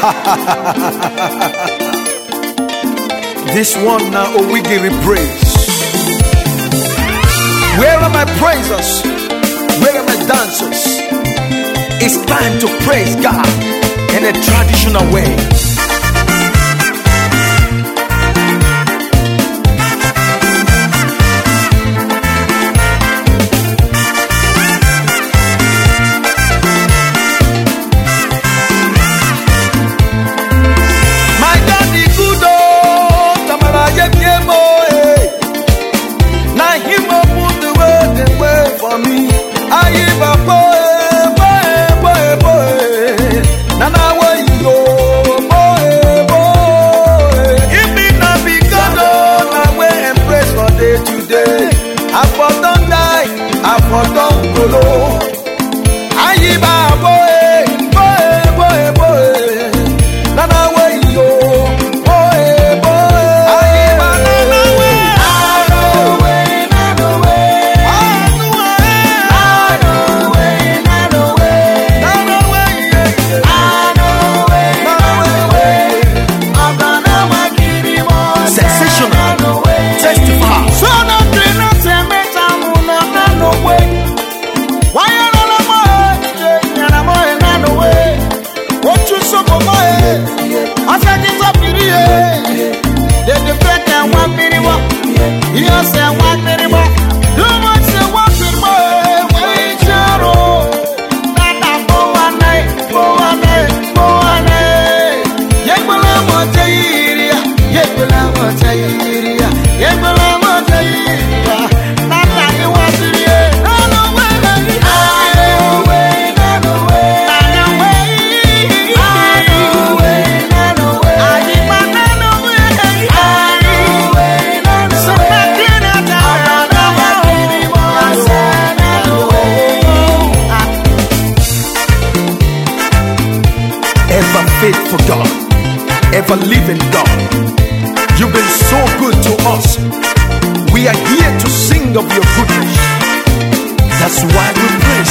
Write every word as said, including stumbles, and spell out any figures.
This one now, oh, we give it praise. Where are my praisers? Where are my dancers? It's time to praise God in a traditional way. Ever faithful God, ever living God, you've been so good to us. We are here to sing of your goodness. That's why we pray.